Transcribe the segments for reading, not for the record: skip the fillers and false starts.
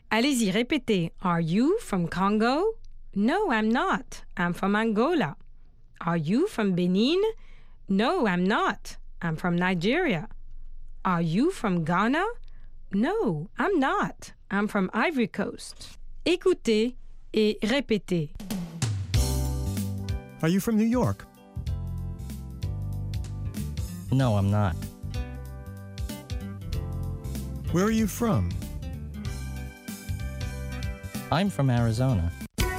Allez-y, répétez. Are you from Congo? No, I'm not. I'm from Angola. Are you from Benin? No, I'm not. I'm from Nigeria. Are you from Ghana? No, I'm not. I'm from Ivory Coast. Écoutez et répétez. Are you from New York? No, I'm not. Where are you from? I'm from Arizona.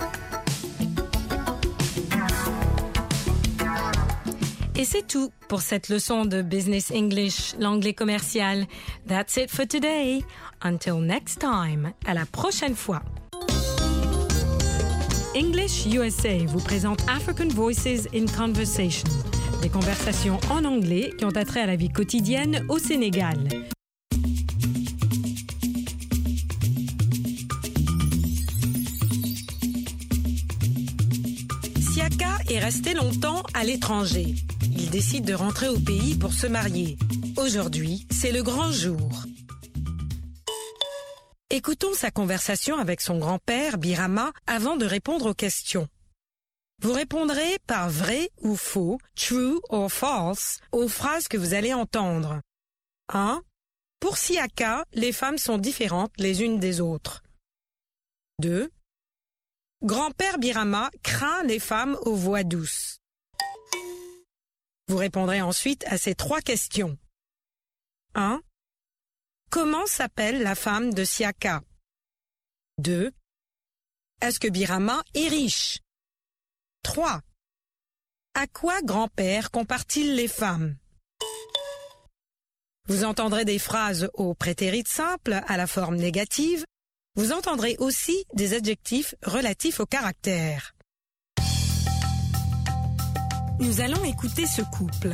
Et c'est tout pour cette leçon de Business English, l'anglais commercial. That's it for today. Until next time. À la prochaine fois. English USA vous présente African Voices in Conversation. Des conversations en anglais qui ont attrait à la vie quotidienne au Sénégal. Siaka est resté longtemps à l'étranger. Il décide de rentrer au pays pour se marier. Aujourd'hui, c'est le grand jour. Écoutons sa conversation avec son grand-père, Birama, avant de répondre aux questions. Vous répondrez par vrai ou faux, true or false, aux phrases que vous allez entendre. 1. Pour Siaka, les femmes sont différentes les unes des autres. 2. Grand-père Birama craint les femmes aux voix douces. Vous répondrez ensuite à ces 3 questions. 1. Comment s'appelle la femme de Siaka? 2. Est-ce que Birama est riche? 3. À quoi grand-père compare-t-il les femmes? Vous entendrez des phrases au prétérit simple à la forme négative. Vous entendrez aussi des adjectifs relatifs au caractère. Nous allons écouter ce couple.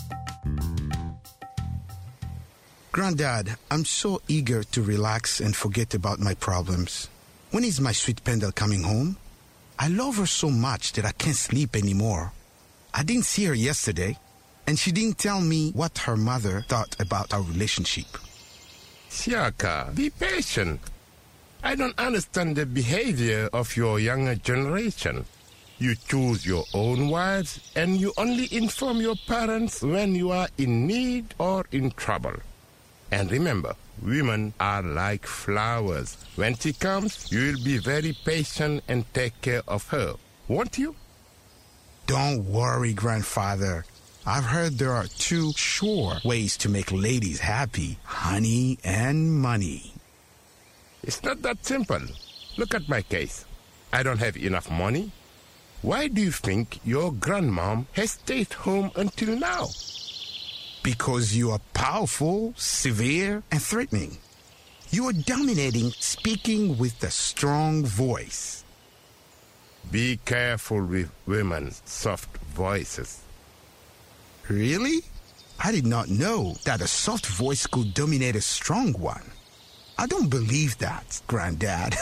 Granddad, I'm so eager to relax and forget about my problems. When is my sweet Pendle coming home? I love her so much that I can't sleep anymore. I didn't see her yesterday, and she didn't tell me what her mother thought about our relationship. Siaka, be patient. I don't understand the behavior of your younger generation. You choose your own wives and you only inform your parents when you are in need or in trouble. And remember, women are like flowers. When she comes, you will be very patient and take care of her, won't you? Don't worry, grandfather. I've heard there are 2 sure ways to make ladies happy: honey and money. It's not that simple. Look at my case. I don't have enough money. Why do you think your grandmom has stayed home until now? Because you are powerful, severe, and threatening. You are dominating, speaking with a strong voice. Be careful with women's soft voices. Really? I did not know that a soft voice could dominate a strong one. I don't believe that, Granddad.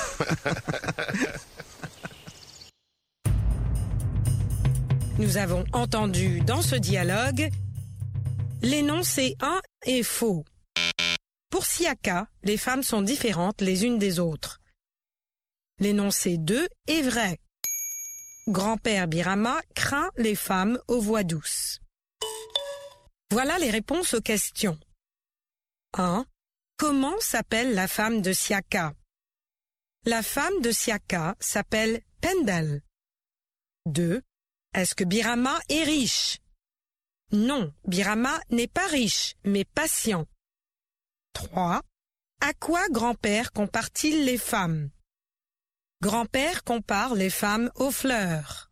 Nous avons entendu dans ce dialogue l'énoncé 1 est faux. Pour Siaka, les femmes sont différentes les unes des autres. L'énoncé 2 est vrai. Grand-père Birama craint les femmes aux voix douces. Voilà les réponses aux questions. 1. Comment s'appelle la femme de Siaka? La femme de Siaka s'appelle Pendle. 2. Est-ce que Birama est riche? Non, Birama n'est pas riche, mais patient. 3. À quoi grand-père compare-t-il les femmes? Grand-père compare les femmes aux fleurs.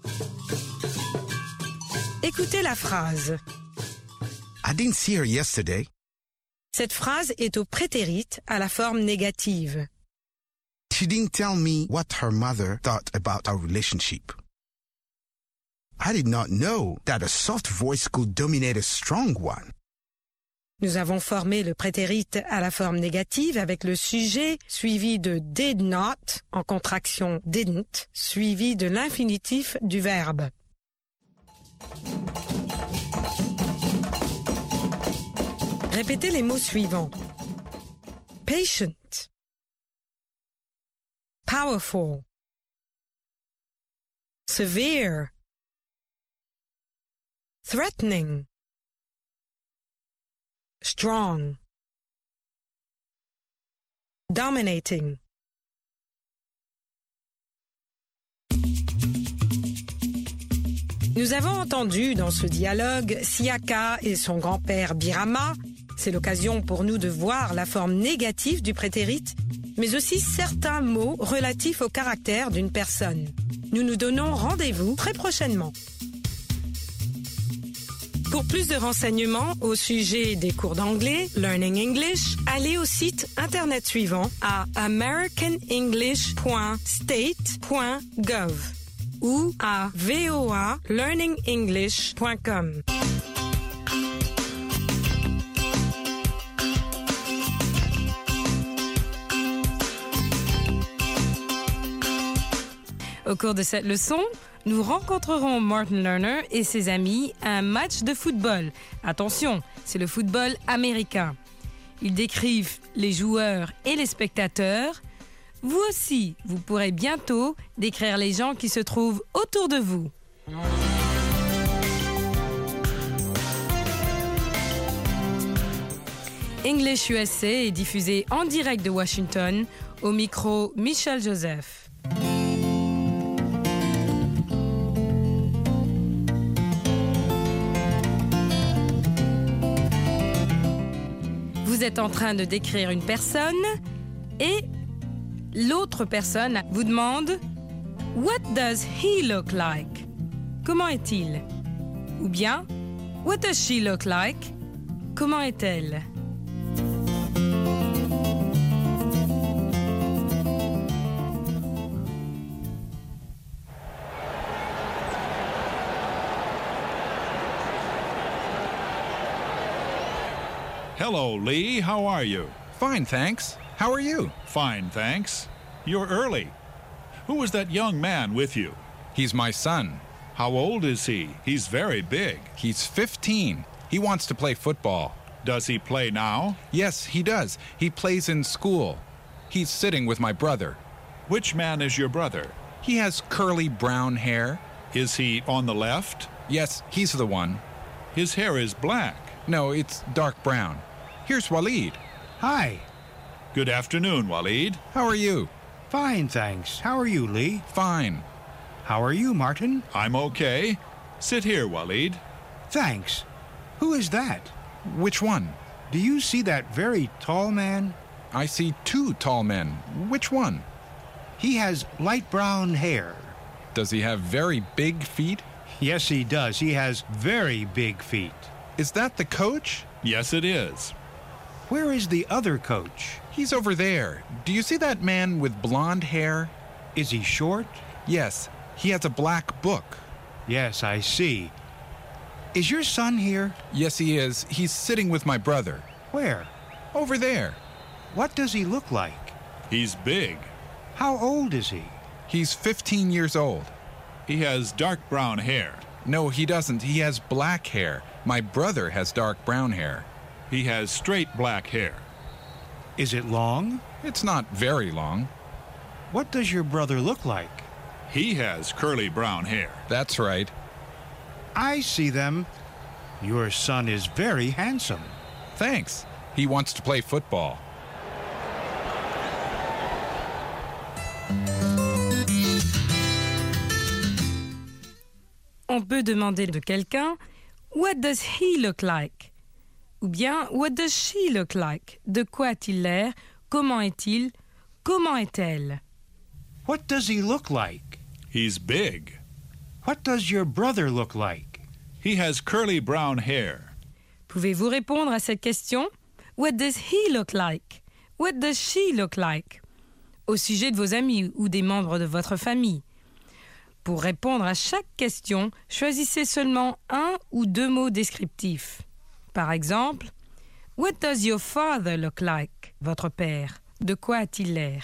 Écoutez la phrase. I didn't see her yesterday. Cette phrase est au prétérit à la forme négative. She didn't tell me what her mother thought about our relationship. I did not know that a soft voice could dominate a strong one. Nous avons formé le prétérit à la forme négative avec le sujet suivi de did not, en contraction didn't, suivi de l'infinitif du verbe. Répétez les mots suivants. Patient, powerful, severe, threatening, strong, dominating. Nous avons entendu dans ce dialogue Siaka et son grand-père Birama. C'est l'occasion pour nous de voir la forme négative du prétérit, mais aussi certains mots relatifs au caractère d'une personne. Nous nous donnons rendez-vous très prochainement. Pour plus de renseignements au sujet des cours d'anglais, Learning English, allez au site internet suivant à americanenglish.state.gov ou à voalearningenglish.com. Au cours de cette leçon, nous rencontrerons Martin Lerner et ses amis à un match de football. Attention, c'est le football américain. Ils décrivent les joueurs et les spectateurs. Vous aussi, vous pourrez bientôt décrire les gens qui se trouvent autour de vous. English USA est diffusé en direct de Washington, au micro Michel Joseph. Vous êtes en train de décrire une personne et l'autre personne vous demande « What does he look like ?» Comment est-il? Ou bien « What does she look like ?» Comment est-elle? Hello, Lee. How are you? Fine, thanks. How are you? Fine, thanks. You're early. Who is that young man with you? He's my son. How old is he? He's very big. He's 15. He wants to play football. Does he play now? Yes, he does. He plays in school. He's sitting with my brother. Which man is your brother? He has curly brown hair. Is he on the left? Yes, he's the one. His hair is black. No, it's dark brown. Here's Waleed. Hi. Good afternoon, Waleed. How are you? Fine, thanks. How are you, Lee? Fine. How are you, Martin? I'm okay. Sit here, Waleed. Thanks. Who is that? Which one? Do you see that very tall man? I see two tall men. Which one? He has light brown hair. Does he have very big feet? Yes, he does. He has very big feet. Is that the coach? Yes, it is. Where is the other coach? He's over there. Do you see that man with blonde hair? Is he short? Yes, he has a black book. Yes, I see. Is your son here? Yes, he is. He's sitting with my brother. Where? Over there. What does he look like? He's big. How old is he? He's 15 years old. He has dark brown hair. No, he doesn't. He has black hair. My brother has dark brown hair. He has straight black hair. Is it long? It's not very long. What does your brother look like? He has curly brown hair. That's right. I see them. Your son is very handsome. Thanks. He wants to play football. On peut demander de quelqu'un « What does he look like ?» ou bien « What does she look like ?» De quoi a-t-il l'air? Comment est-il? Comment est-elle? What does he look like? He's big. What does your brother look like? He has curly brown hair. Pouvez-vous répondre à cette question? What does he look like? What does she look like? Au sujet de vos amis ou des membres de votre famille. Pour répondre à chaque question, choisissez seulement un ou deux mots descriptifs. Par exemple, What does your father look like? Votre père. De quoi a-t-il l'air?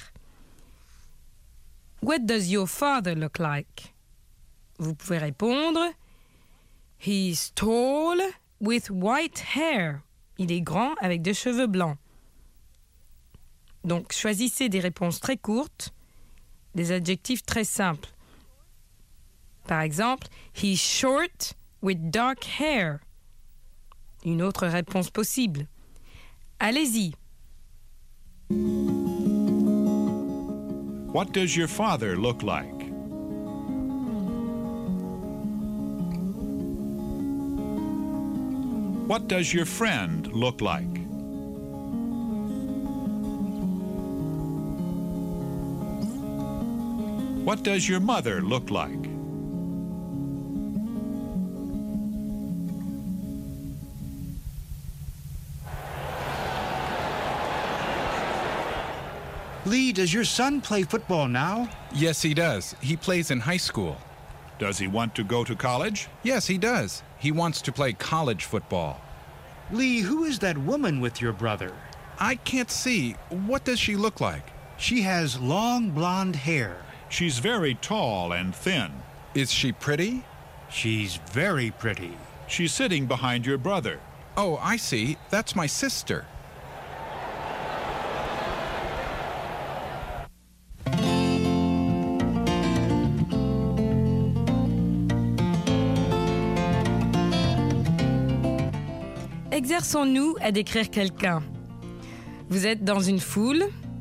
What does your father look like? Vous pouvez répondre He's tall with white hair. Il est grand avec des cheveux blancs. Donc, choisissez des réponses très courtes des adjectifs très simples. Par exemple, he's short with dark hair. Une autre réponse possible. Allez-y. What does your father look like? What does your friend look like? What does your mother look like? Lee, does your son play football now? Yes, he does. He plays in high school. Does he want to go to college? Yes, he does. He wants to play college football. Lee, who is that woman with your brother? I can't see. What does she look like? She has long blonde hair. She's very tall and thin. Is she pretty? She's very pretty. She's sitting behind your brother. Oh, I see. That's my sister. Exerçons-nous à décrire quelqu'un. Vous êtes dans une foule.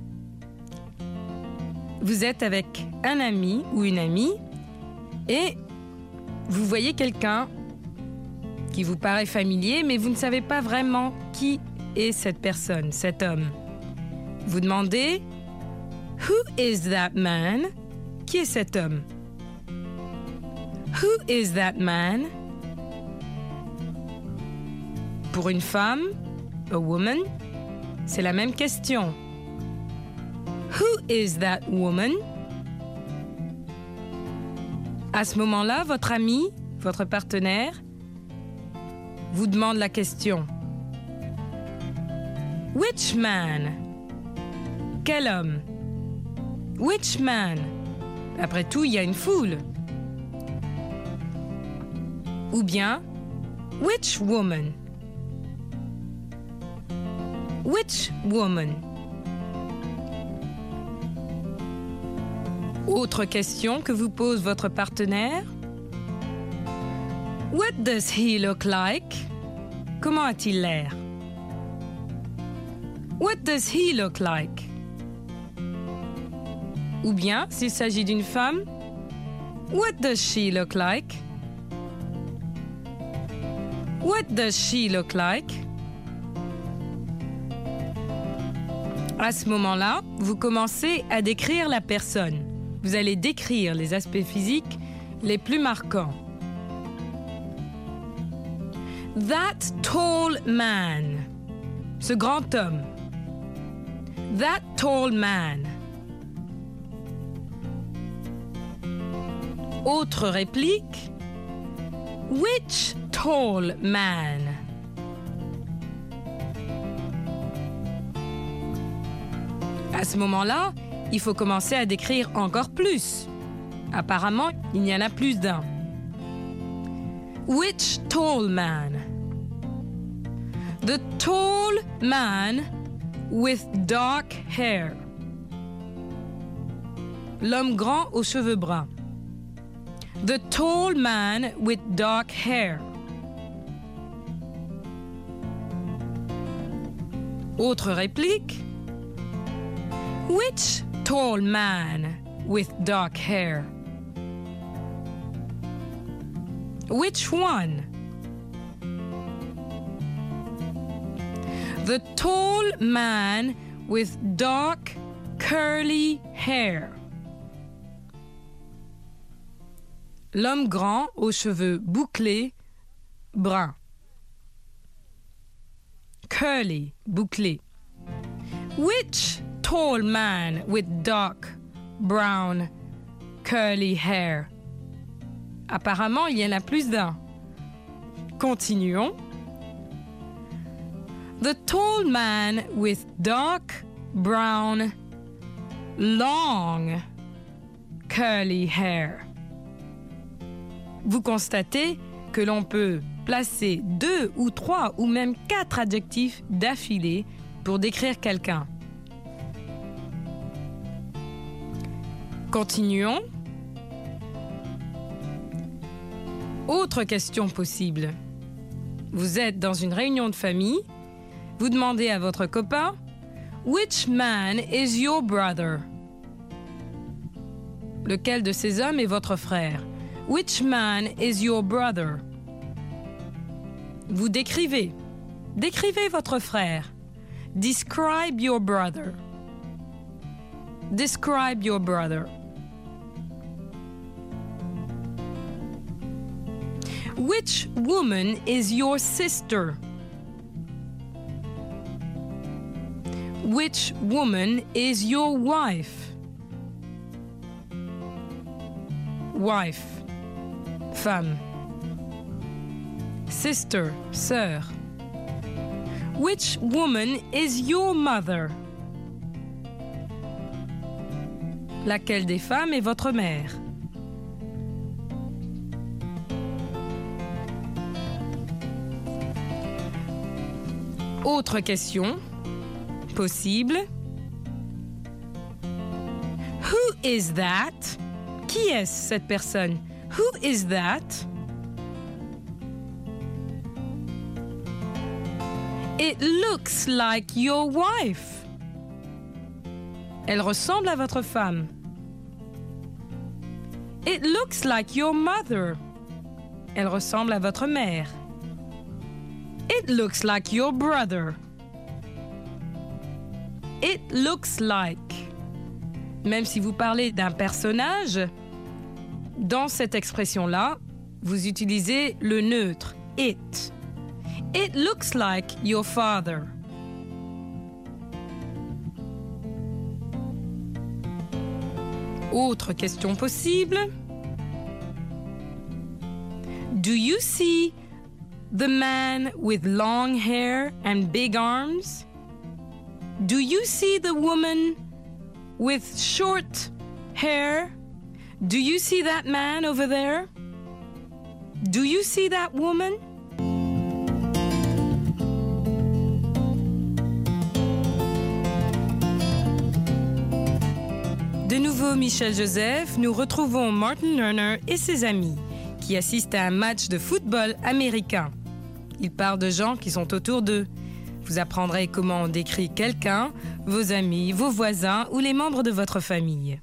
Vous êtes avec un ami ou une amie et vous voyez quelqu'un qui vous paraît familier, mais vous ne savez pas vraiment qui est cette personne, cet homme. Vous demandez « Who is that man ?» Qui est cet homme? « Who is that man ?» Pour une femme, a woman, c'est la même question. Who is that woman? À ce moment-là, votre ami, votre partenaire, vous demande la question. Which man? Quel homme? Which man? Après tout, il y a une foule. Ou bien, which woman? Which woman? Autre question que vous pose votre partenaire. What does he look like? Comment a-t-il l'air? What does he look like? Ou bien, s'il s'agit d'une femme, what does she look like? What does she look like? À ce moment-là, vous commencez à décrire la personne. Vous allez décrire les aspects physiques les plus marquants. That tall man. Ce grand homme. That tall man. Autre réplique. Which tall man? À ce moment-là, il faut commencer à décrire encore plus. Apparemment, il y en a plus d'un. Which tall man? The tall man with dark hair. L'homme grand aux cheveux bruns. The tall man with dark hair. Autre réplique. Which tall man with dark hair? Which one? The tall man with dark curly hair. L'homme grand aux cheveux bouclés, bruns. Curly, bouclé. Which tall man with dark brown curly hair? Apparemment, il y en a plus d'un. Continuons. The tall man with dark brown long curly hair. Vous constatez que l'on peut placer 2 ou 3 ou même 4 adjectifs d'affilée pour décrire quelqu'un. Continuons. Autre question possible. Vous êtes dans une réunion de famille. Vous demandez à votre copain « Which man is your brother ?» Lequel de ces hommes est votre frère? Which man is your brother? Vous décrivez. Décrivez votre frère. Describe your brother. Describe your brother. Which woman is your sister? Which woman is your wife? Wife, femme. Sister, sœur. Which woman is your mother? Laquelle des femmes est votre mère? Autre question possible. Who is that? Qui est-ce, cette personne? Who is that? It looks like your wife. Elle ressemble à votre femme. It looks like your mother. Elle ressemble à votre mère. It looks like your brother. It looks like. Même si vous parlez d'un personnage, dans cette expression-là, vous utilisez le neutre it. It looks like your father. Autre question possible. Do you see the man with long hair and big arms? Do you see the woman with short hair? Do you see that man over there? Do you see that woman? De nouveau Michel Joseph, nous retrouvons Martin Lerner et ses amis qui assistent à un match de football américain. Ils parlent de gens qui sont autour d'eux. Vous apprendrez comment on décrit quelqu'un, vos amis, vos voisins ou les membres de votre famille.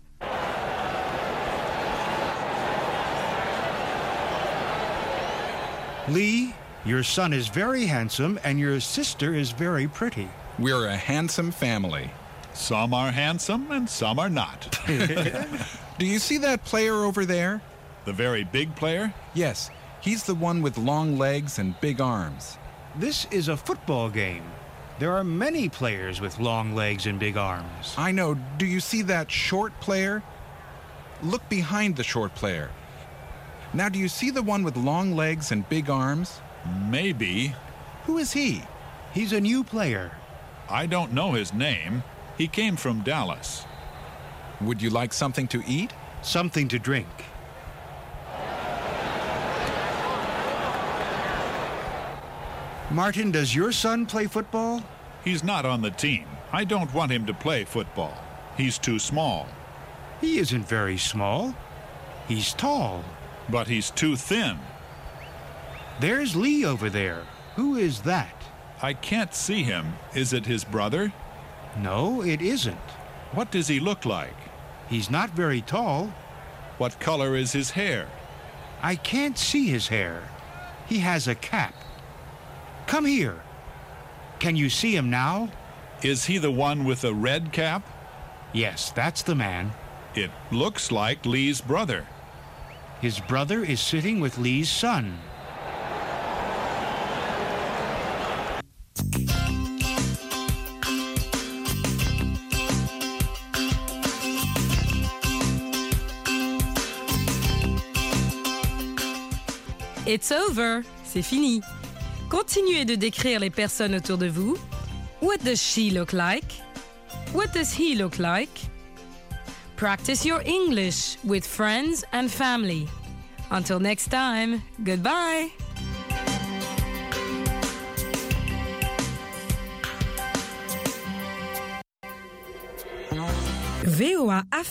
Lee, your son is very handsome and your sister is very pretty. We're a handsome family. Some are handsome and some are not. Do you see that player over there? The very big player? Yes, he's the one with long legs and big arms. This is a football game. There are many players with long legs and big arms. I know. Do you see that short player? Look behind the short player. Now, do you see the one with long legs and big arms? Maybe. Who is he? He's a new player. I don't know his name. He came from Dallas. Would you like something to eat? Something to drink. Martin, does your son play football? He's not on the team. I don't want him to play football. He's too small. He isn't very small. He's tall. But he's too thin. There's Lee over there. Who is that? I can't see him. Is it his brother? No, it isn't. What does he look like? He's not very tall. What color is his hair? I can't see his hair. He has a cap. Come here. Can you see him now? Is he the one with a red cap? Yes, that's the man. It looks like Lee's brother. His brother is sitting with Lee's son. It's over, c'est fini. Continuez de décrire les personnes autour de vous. What does she look like? What does he look like? Practice your English with friends and family. Until next time, goodbye. VOA